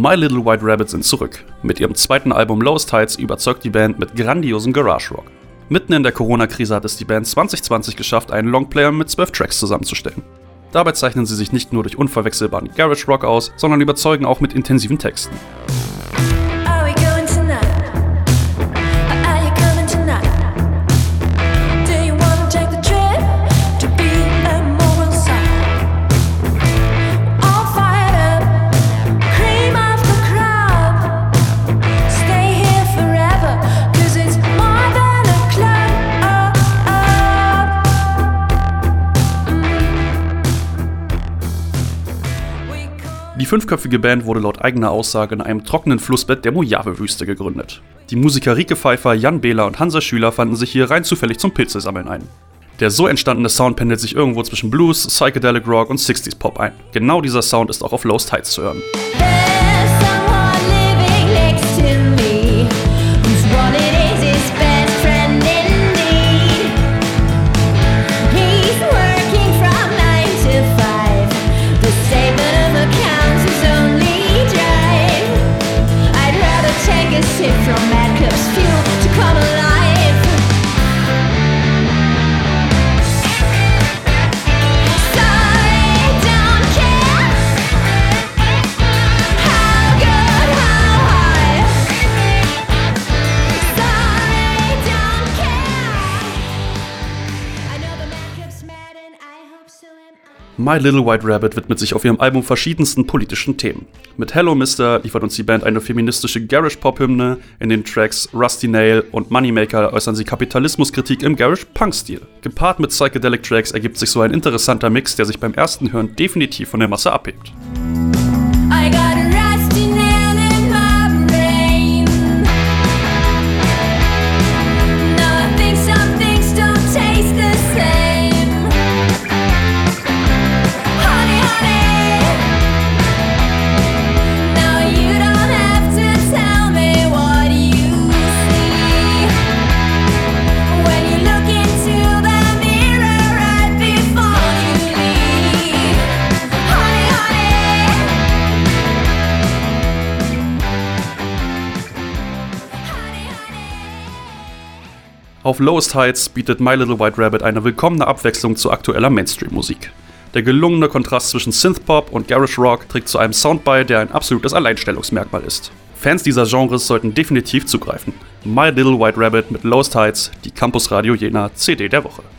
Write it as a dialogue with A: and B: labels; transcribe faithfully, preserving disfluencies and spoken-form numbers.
A: My Little White Rabbit sind zurück. Mit ihrem zweiten Album Lowest Heights überzeugt die Band mit grandiosem Garage Rock. Mitten in der Corona-Krise hat es die Band zwanzig zwanzig geschafft, einen Longplayer mit zwölf Tracks zusammenzustellen. Dabei zeichnen sie sich nicht nur durch unverwechselbaren Garage Rock aus, sondern überzeugen auch mit intensiven Texten. Die fünfköpfige Band wurde laut eigener Aussage in einem trockenen Flussbett der Mojave-Wüste gegründet. Die Musiker Rike Pfeiffer, Jan Behler und Hansa Schüler fanden sich hier rein zufällig zum Pilzesammeln ein. Der so entstandene Sound pendelt sich irgendwo zwischen Blues, Psychedelic Rock und sechziger Pop ein. Genau dieser Sound ist auch auf Lowest Heights zu hören. My Little White Rabbit widmet sich auf ihrem Album verschiedensten politischen Themen. Mit Hello Mister liefert uns die Band eine feministische Garage-Pop-Hymne, in den Tracks Rusty Nail und Moneymaker äußern sie Kapitalismuskritik im Garage-Punk-Stil. Gepaart mit Psychedelic Tracks ergibt sich so ein interessanter Mix, der sich beim ersten Hören definitiv von der Masse abhebt.
B: I got a rusty nail in my brain. No, I think some things don't taste the same. Honey, honey, now you don't have to tell me what you see. When you look into the mirror right before you leave. Honey, honey.
A: Auf Lowest Heights bietet My Little White Rabbit eine willkommene Abwechslung zu aktueller Mainstream-Musik. Der gelungene Kontrast zwischen Synthpop und Garage Rock trägt zu einem Sound bei, der ein absolutes Alleinstellungsmerkmal ist. Fans dieser Genres sollten definitiv zugreifen. My Little White Rabbit mit Lowest Heights, die Campus Radio Jena C D der Woche.